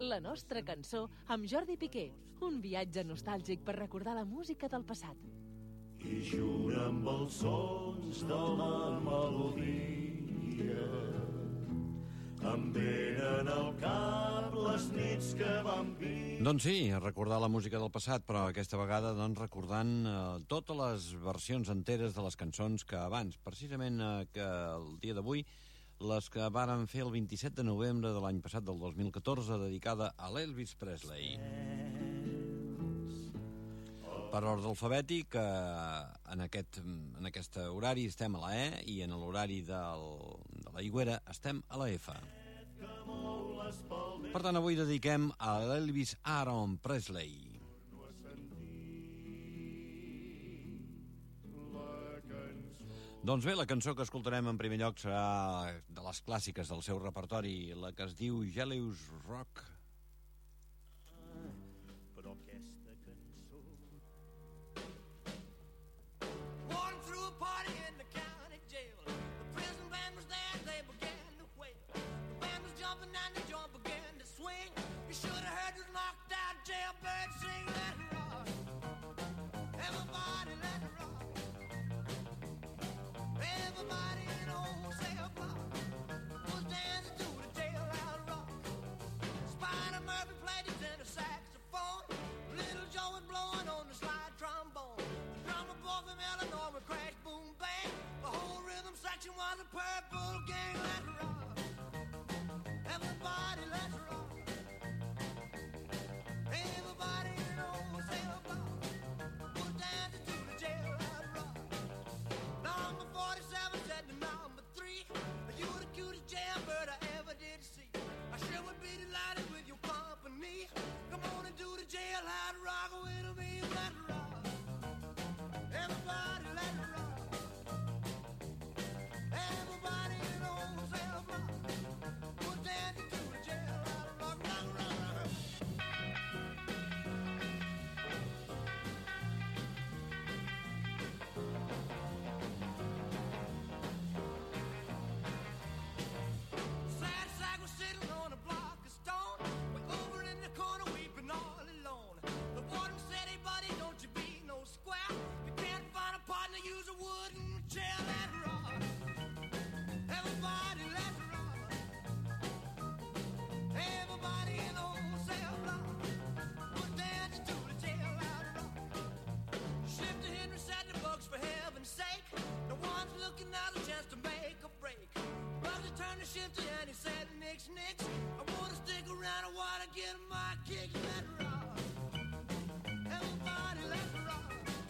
La nostra cançó amb Jordi Piqué. Un viatge nostàlgic per recordar la música del passat. I jura amb els sons de la melodia. Em venen al cap les nits que vam viure. Doncs sí, recordar la música del passat, però aquesta vegada recordant totes les versions enteres de les cançons que abans, precisament que el dia d'avui, les que varen fer el 27 de novembre de l'any passat, del 2014, dedicada a l'Elvis Presley. Per ordre alfabètic, en aquest horari estem a la E i en l'horari de la Higuera estem a la F. Per tant, avui dediquem a l'Elvis Aaron Presley. Doncs bé, la cançó que escoltarem en primer lloc serà de les clàssiques del seu repertori, la que es diu Jealous Rock. Però aquesta cançó... Walking through a party in the county jail. The prison band was there, they began to wail. The band was jumping and the joint began to swing. You should have heard this knocked out jailbird sing. Let it rock. Everybody let it rock. Everybody in the whole cell block was dancing to the jailhouse rock. Spider Murphy played his tenor saxophone. Little Joe was blowing on the slide trombone. The drummer boy from Illinois would crash, boom, bang. The whole rhythm section was a purple gang. Let's rock. Everybody, let's rock. Everybody in the whole cell block was dancing to the jailhouse rock. Number 47 said to number 3, you the cutest jailbird I ever did see. I sure would be delighted with your company. Come on and do the jailhouse rock with me. Let's rock. Everybody, let's rock. Everybody in the whole cell block was dancing to the jailhouse rock. Rock, rock, rock. Sad sack was sitting on a block of stone, way over in the corner weeping all alone. The warden said, hey buddy, don't you be no square. You can't find a partner, use a wooden chair. Let's rock. Everybody, let's rock. Everybody in the whole cell block was dancing to the jailhouse rock. Shifter Henry said the books for heaven's sake. No one's looking out a chance to make a break. Bugsy turned to Shifter and he said, nix, nix. I wanna stick around, I wanna get my kick. Let's rock. Everybody, let's rock.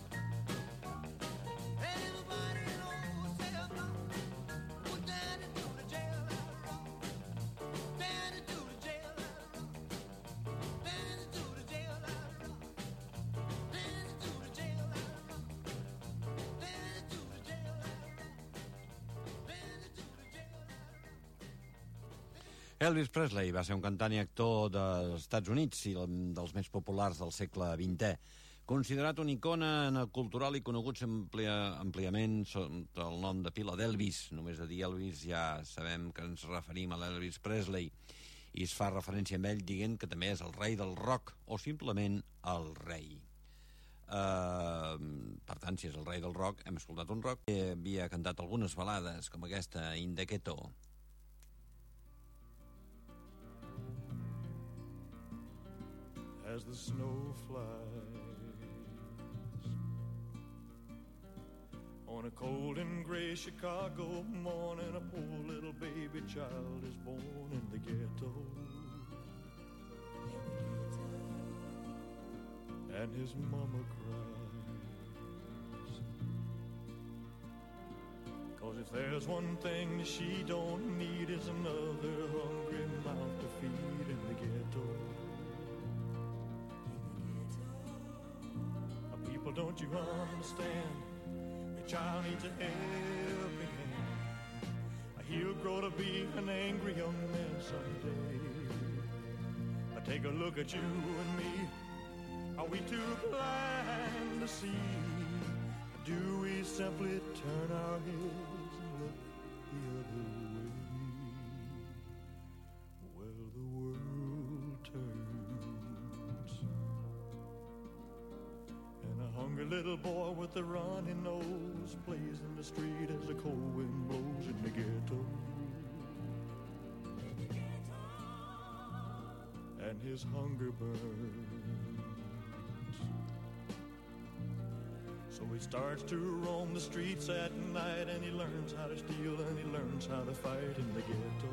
Everybody in the whole cell block was dancing to the jailhouse rock. Dancing to the jailhouse rock. Dancing to the jailhouse rock. Dancing to the jailhouse rock. Dancing to the jailhouse rock. Dancing to the jailhouse rock. Elvis Presley va ser un cantant i actor dels Estats Units i dels més populars del segle XX. Considerat una icona cultural i conegut àmpliament sota el nom de pila d'Elvis. Només de dir Elvis ja sabem que ens referim a l'Elvis Presley. I es fa referència a ell dient que també és el rei del rock o simplement el rei. Per tant, si és el rei del rock, hem escoltat un rock. Havia cantat algunes balades com aquesta, In the Ghetto. As the snow flies on a cold and gray Chicago morning, a poor little baby child is born in the ghetto. And his mama cries, 'cause if there's one thing that she don't need, is another hungry mouth to feed in the ghetto. People, don't you understand? The child needs a helping hand. He'll grow to be an angry young man someday. Take a look at you and me. Are we too blind to see? Do we simply turn our heads and look the other way? Well, the world turns Every little boy with a runny nose plays in the street as the cold wind blows in the ghetto. And his hunger burns. So he starts to roam the streets at night, and he learns how to steal, and he learns how to fight in the ghetto.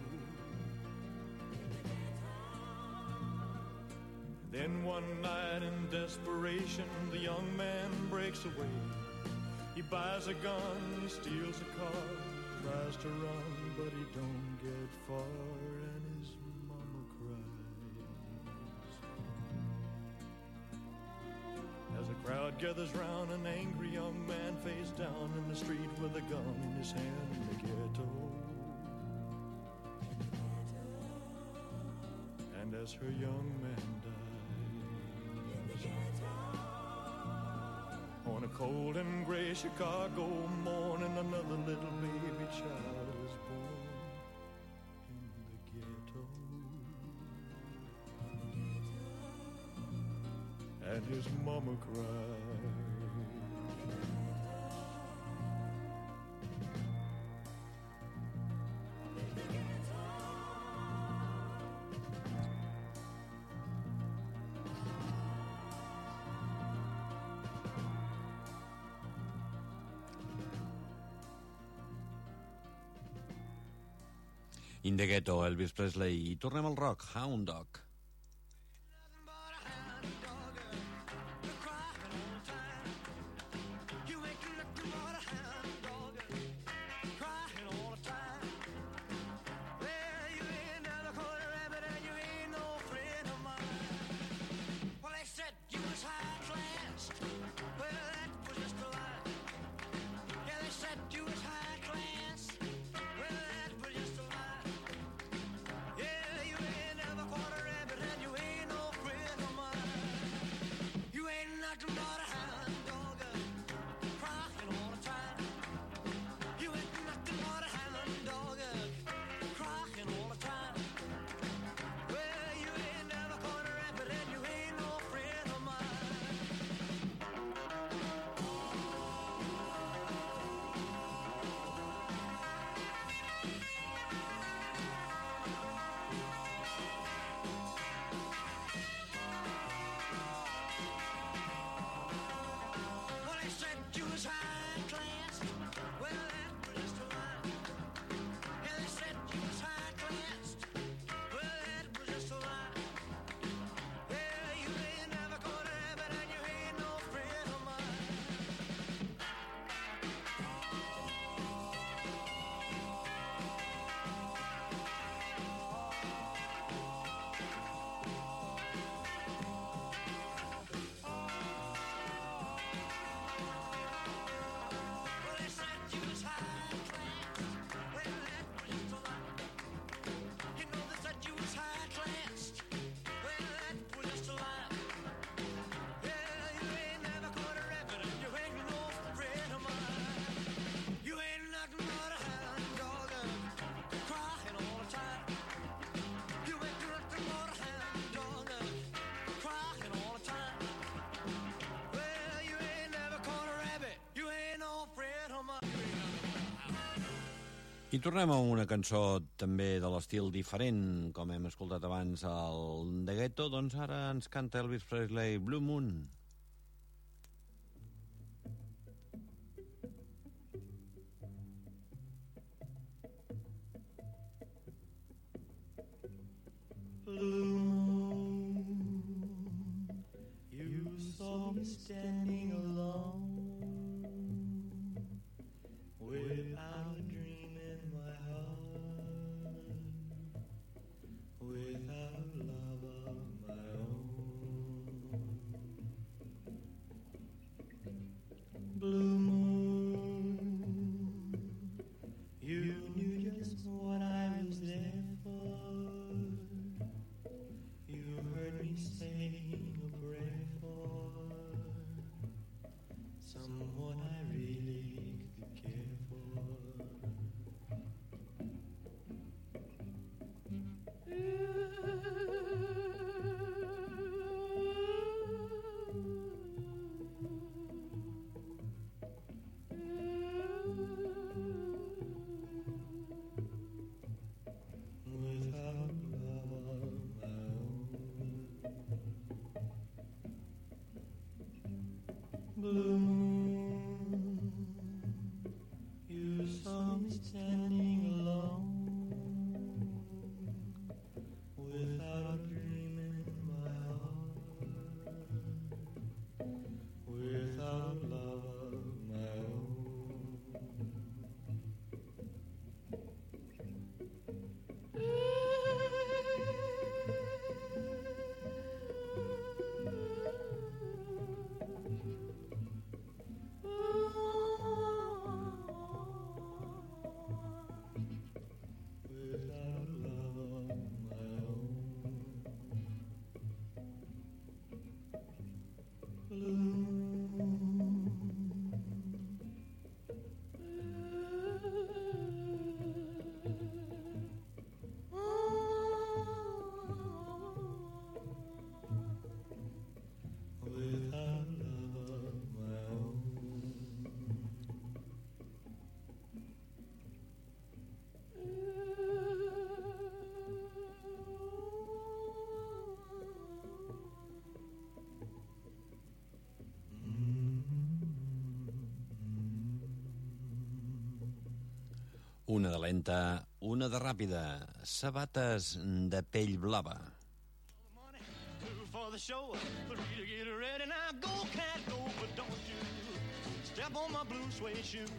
Then one night in desperation, the young man breaks away. He buys a gun, he steals a car, tries to run, but he don't get far, and his mama cries. As a crowd gathers round, an angry young man face down in the street with a gun in his hand in the ghetto. And as her young man dies, on a cold and gray Chicago morning, another little baby child is born in the ghetto. And his mama cried. In the Ghetto, Elvis Presley. I tornem al rock, Hound Dog. I tornem a una cançó també de l'estil diferent, com hem escoltat abans al The Ghetto, doncs ara ens canta Elvis Presley, Blue Moon. Blue moon, you saw me standing alone, without a dream in my heart, without love of my own. Blue moon, you knew just what I was there for. Una de lenta, una de ràpida. Sabates de pell blava. Money, two for the show, three to get ready. Now go, cat, go, but don't you step on my blue suede shoe.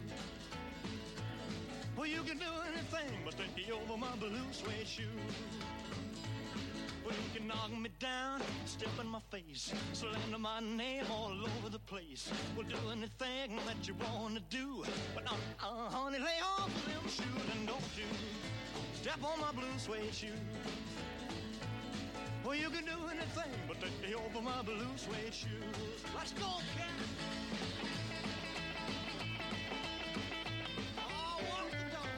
Well, you can do anything but stay over my blue suede shoe. Well, you can knock me down, step in my face, slander my name all over the place. Well, do anything that you want to do, but honey, lay off them shoes and don't you step on my blue suede shoe. Well, you can do anything but stay over my blue suede shoes. Let's go, cat. Oh, walk the dog.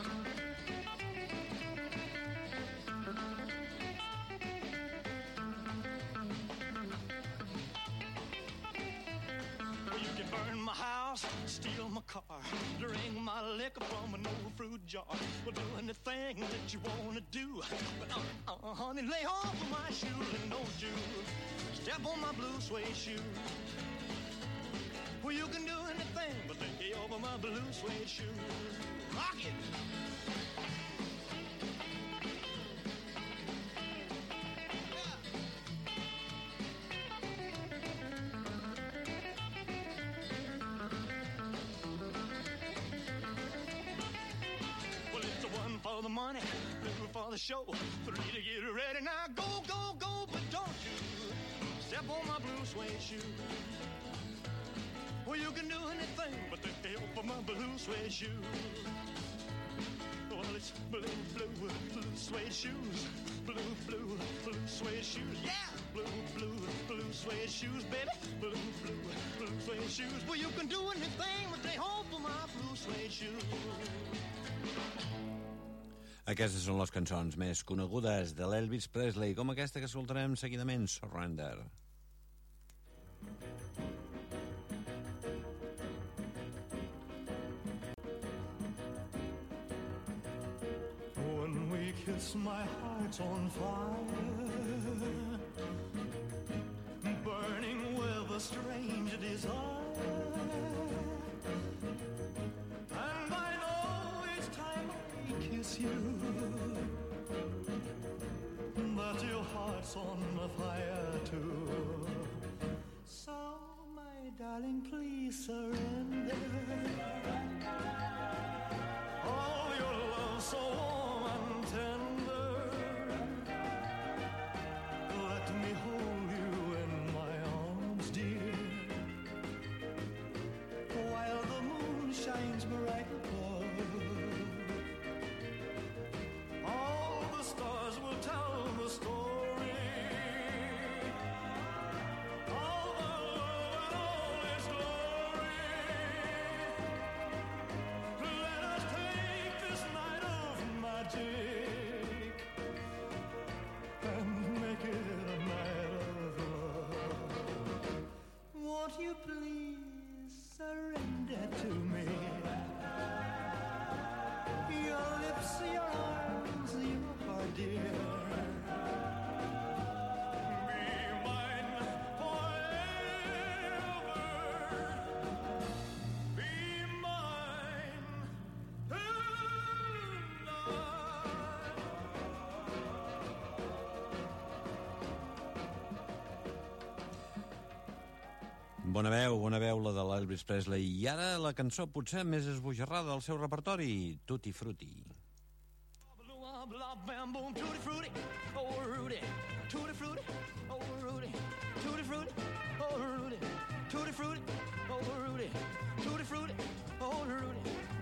You can burn my house, steal my car, drink my liquor from an old fruit jar. Well, do anything that you want to do, but honey, lay off of my shoes and don't you step on my blue suede shoe. Well, you can do anything but lay over my blue suede shoe. Rock it! For the money, two for the show, three to get ready. Now go, go, go, but don't you step on my blue suede shoe. Well, you can do anything but the help of my blue suede shoe. Well, it's blue, blue, blue suede shoes. Blue, blue, blue suede shoes. Yeah! Blue, blue, blue suede shoes, baby. Blue, blue, blue suede shoes. Well, you can do anything but they hope for my blue suede shoes. Aquestes són les cançons més conegudes de l'Elvis Presley, com aquesta que escoltarem seguidament, Surrender. When we kiss, my heart's on fire, burning with a strange desire. And I know each time I kiss you that your heart's on fire too. So, my darling, please surrender. Oh, your love so warm and tender. Let me hold you in my arms, dear, while the moon shines bright above. All the stars will tell the story. All the love and all its glory. Let us take this night of magic and make it a night of love. Won't you please surrender to me? Your lips, your arms, your heart, dear. Be mine forever. Be mine tonight. Bona veu la de l'Elvis Presley. I ara la cançó potser més esbojarrada del seu repertori, Tutti Frutti. Bam boom, tutti frutti, oh Rudy, tutti frutti, oh Rudy, tutti frutti, oh Rudy, tutti frutti, oh Rudy, tutti frutti, oh Rudy.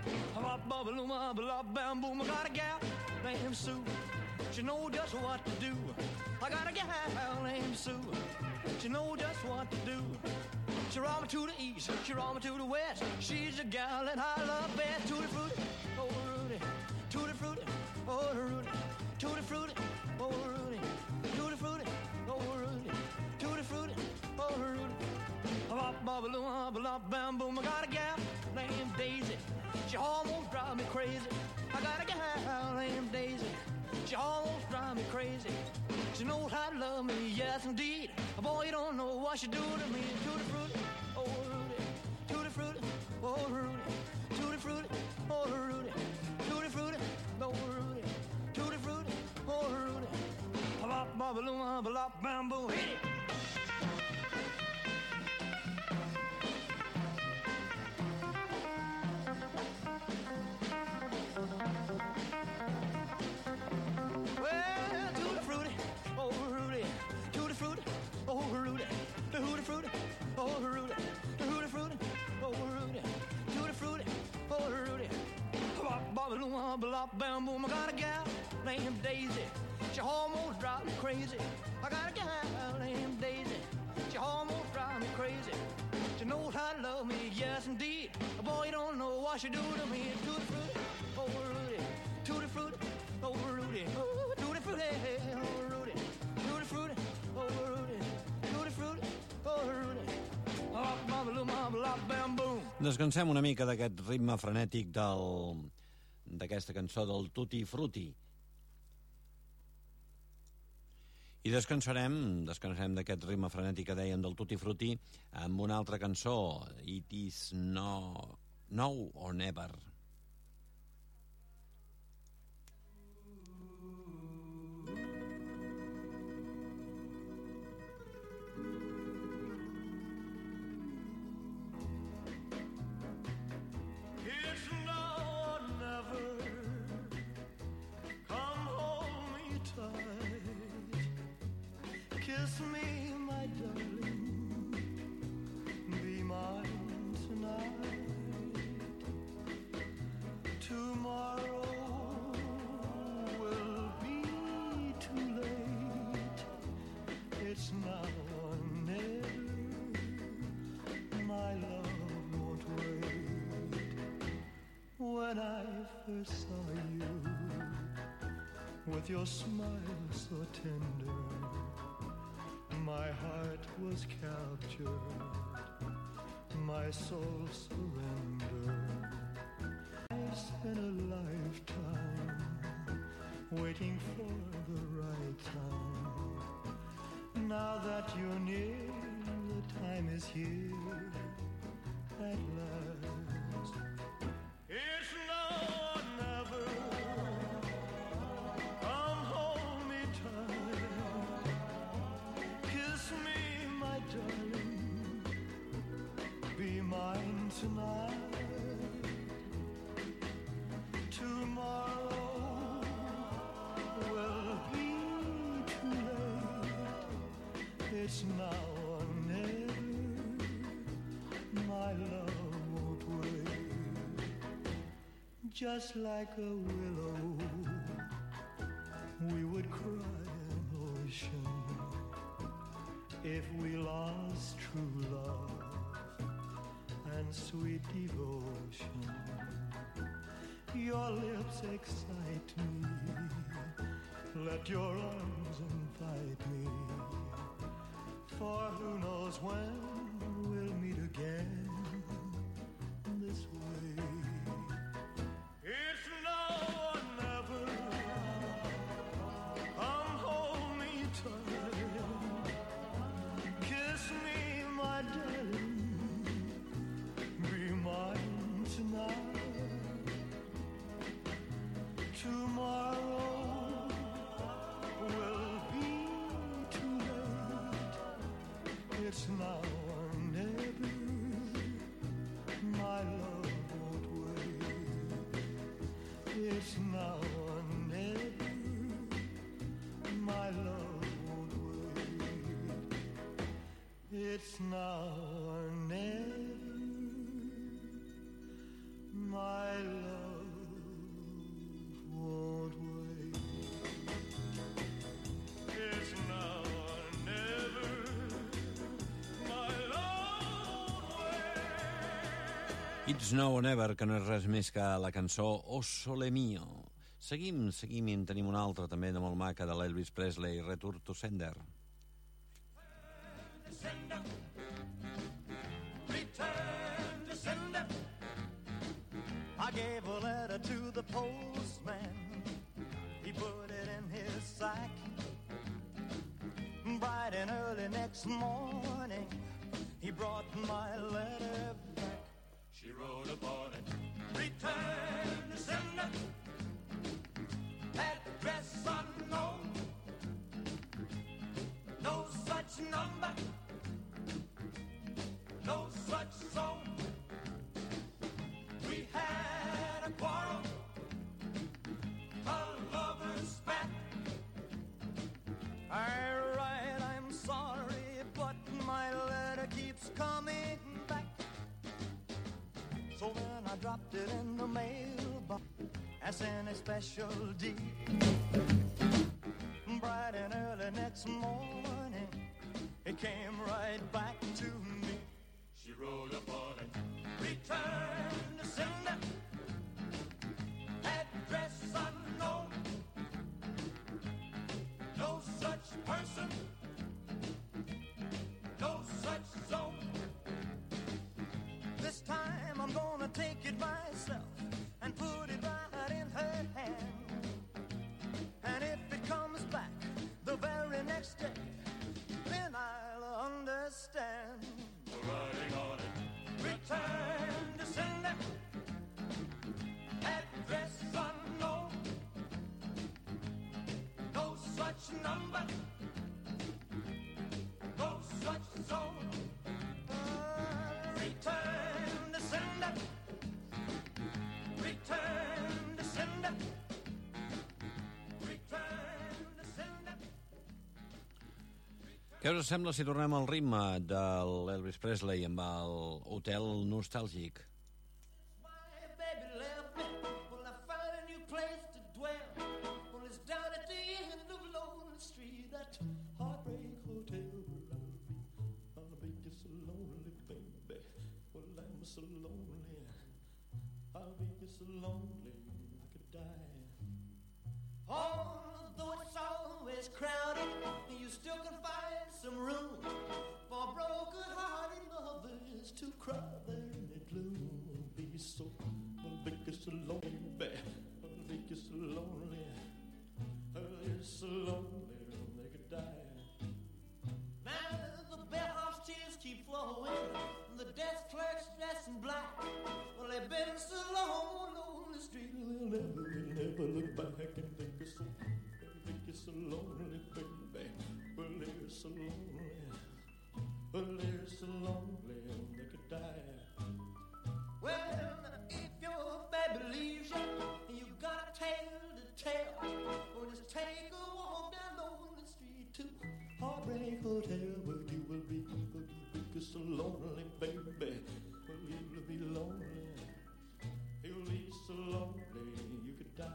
Bam boom, I got a gal named Sue. She knows just what to do. I got a gal named Sue. She knows just what to do. She roll me to the east, she roll me to the west. She's the gal that I love best. Tutti frutti, oh Rudy, tutti frutti, oh Rudy, tutti frutti, oh Rudy, tutti frutti, oh Rudy, tutti frutti, oh Rudy. Bam boom, I got a gal named Daisy. She almost drives me crazy. I got a gal named Daisy. She almost drives me crazy. She knows how to love me, yes indeed. Boy, you don't know what she do to me. Tutti frutti, oh Rudy, tutti frutti, oh Rudy, tutti frutti, oh Rudy, tutti bop, bamboo, hit it. Well, tutti frutti, oh Rudy, tutti frutti, oh Rudy, tutti frutti, oh Rudy, tutti frutti, oh Rudy, tutti frutti, oh Rudy. Bop, bop, bop, bop, bam, boom. I got a gal named Daisy. She almost drives me crazy. I got a gal named Daisy. She almost drives me crazy. She knows how to love me, yes indeed. Boy, you don't know what she do to me. Tutti frutti, oh Rudy, tutti frutti, oh Rudy, oh tutti frutti, oh Rudy, tutti frutti, oh Rudy, tutti frutti, oh Rudy. Oh, mama, mama, bam, boom. Descansem una mica d'aquest ritme frenètic d'aquesta cançó del Tutti Frutti. I descansarem d'aquest ritme frenètic que deien del Tutti Frutti amb una altra cançó, It Is Now or Never. It's now or never. Come hold me tight. Kiss me, my darling. Be mine tonight. Tomorrow will be too late. It's now or never. My love won't wait. When I first saw you, with your smile so tender, my heart was captured, my soul surrendered. I spent a lifetime waiting for the right time. Now that you're near, the time is here at last. It's now or never. Come hold me tight. Kiss me, my darling. Be mine tonight. Tomorrow will be too late. It's now or never. My love won't wait. Just like a willow, we would cry an ocean if we lost true love and sweet devotion. Your lips excite me. Let your arms invite me. For who knows when we'll meet again this way. It's now or never. Come hold me tight. Kiss me, my darling. Be mine tonight. Tomorrow will be too late. It's now or never. My love won't wait. It's now or never. My love won't wait. It's now or never. My love won't wait. It's now or never. My love won't wait. It's Now or Never, que no és res més que la cançó O Sole Mio. Seguim i en tenim una altra també de molt maca de l'Elvis Presley, Return to Sender. Return to sender. I gave a letter to the postman. He put it in his sack. Bright and early next morning, he brought my letter back. She wrote upon it, return to sender. Address unknown. such number, no such song. We had a quarrel, a lover's spat. Alright, I'm sorry, but my letter keeps coming back. So then I dropped it in the mailbox as in a special deed. Bright and early next morning, it came right back to me. She wrote upon it, return to sender, address unknown, no such person, no such zone. This time I'm gonna take it myself and put it right in her hand. And if it comes back the very next day, then I'll understand. Writing on it, return to sender, address unknown, no such number, no such zone. Return to sender, return to sender, return to sender. Què us sembla si tornem al ritme de l'Elvis Presley amb el Hotel Nostàlgic? My baby left me. Well, I found a new place to dwell. Well, it's down at the end of Lonely Street, that heartbreak hotel where I'll be just so lonely, baby. Well, I'm so lonely. I'll be just so lonely I could die. Although it's always crowded, you still can find some room for broken-hearted lovers to cry there in the gloom. Be so, I'll be just so lonely, baby. I'll be just so lonely. I'll be so lonely they could die. Now the bellhop's tears keep flowing, the desk clerk's dressed in black. Well, they've been so long on the street, they'll never look back and think it's so lonely, baby. Well, they're so lonely. Well, they're so lonely they could die. Well, if your baby leaves you, and you got a tale to tell, well, just take a walk down Lonely Street to Heartbreak Hotel, where you will be just so lonely, baby. Well, you'll be lonely. You'll be so lonely you could die.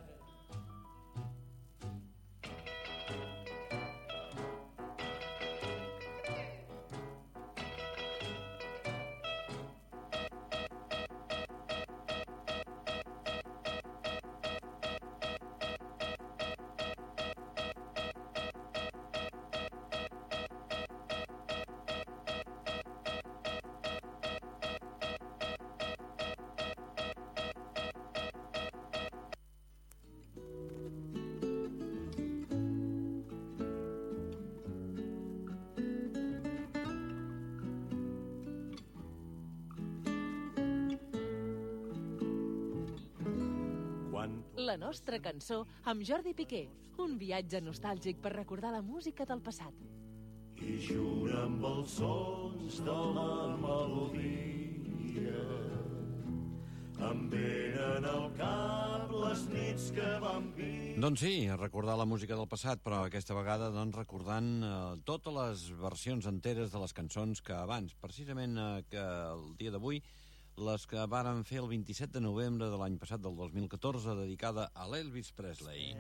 La nostra cançó amb Jordi Piqué. Un viatge nostàlgic per recordar la música del passat. I junt amb els sons de la melodia em venen al cap les nits que vam viure. Doncs sí, recordar la música del passat, però aquesta vegada doncs, recordant totes les versions enteres de les cançons que abans, precisament que el dia d'avui, les que varen fer el 27 de novembre de l'any passat, del 2014, dedicada a l'Elvis Presley.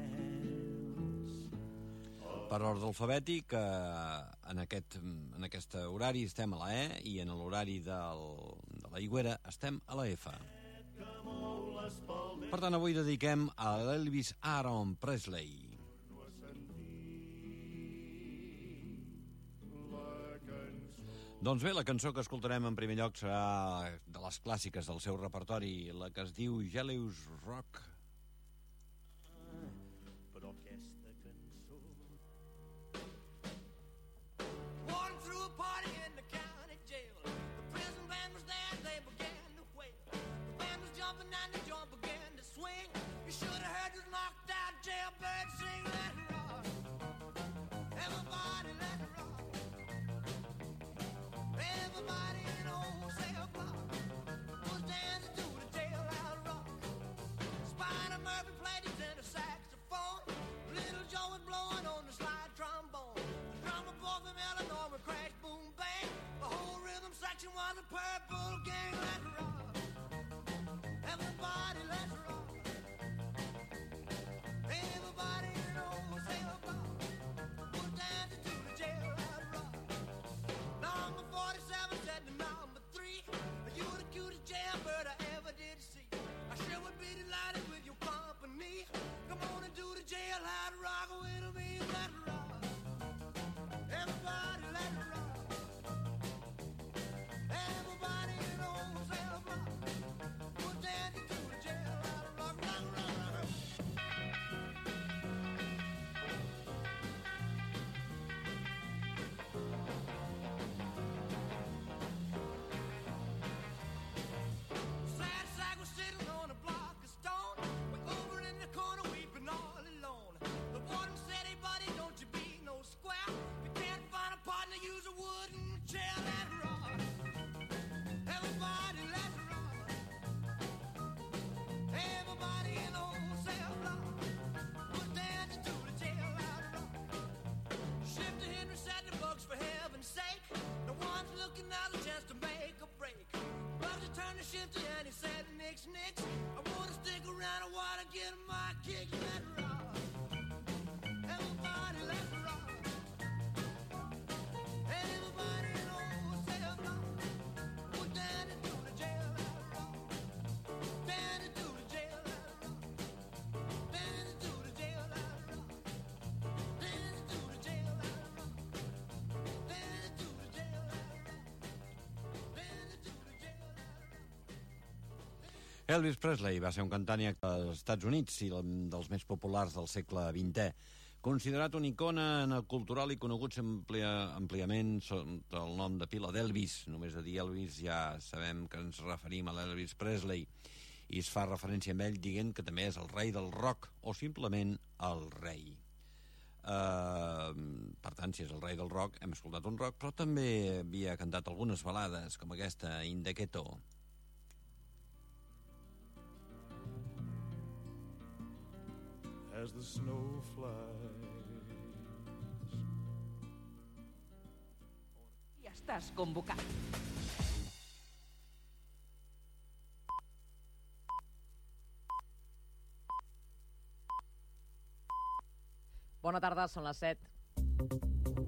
Per ordre alfabètic, en aquest horari estem a la E i en l'horari de la Higuera estem a la F. Per tant, avui dediquem a l'Elvis Aaron Presley. Doncs bé, la cançó que escoltarem en primer lloc serà de les clàssiques del seu repertori, la que es diu Jealous Rock. Però aquesta cançó... Walking through a party in the county jail, the prison band was there, they began to wail. The band was jumping and the joint began to swing. You should have heard this knocked out jailbird sing, let it rock. Everybody let it rock. was a purple gang, let's rock. Everybody, let's rock. Everybody in old sail block was dancing to the jailhouse rock. Number 47 said to number 3, you the cutest jailbird I ever did see. I sure would be delighted with your company. Come on and do the jailhouse rock with me, let's rock. Everybody, let's rock. Everybody in old sail block was dancing to the jailhouse rock, rock, rock, rock. Sad sack was sitting on a block of stone. We're over in the corner weeping all alone. The warden said, hey buddy, don't you be no square. If you can't find a partner, use a wooden chair. Let's rock. Everybody, let's rock. Everybody in old cell block was dancing to the jailhouse rock. Shifter Henry said to Bugs, for heaven's sake, no one's looking out a chance to make a break. Bugs turned to Shifter and he said, nix, nix, I wanna stick around, I wanna get my kicks. Let's rock. Everybody, let's rock. Everybody in old cell block was dancing to the jailhouse rock. Dancing to the jailhouse rock. Dancing to the jailhouse rock. Dancing to the jailhouse rock. Dancing to the jailhouse rock. Dancing to the jailhouse rock. Elvis Presley va ser un cantant i actor als Estats Units i dels més populars del segle XX. Considerat una icona en el cultural i conegut àmpliament sota el nom de pila d'Elvis. Només a dir Elvis ja sabem que ens referim a l'Elvis Presley. I es fa referència a ell dient que també és el rei del rock, o simplement el rei. Per tant, si és el rei del rock, hem escoltat un rock, però també havia cantat algunes balades, com aquesta, In the Ghetto. As the snow flies. I estàs convocat. Bona tarda, són les 7.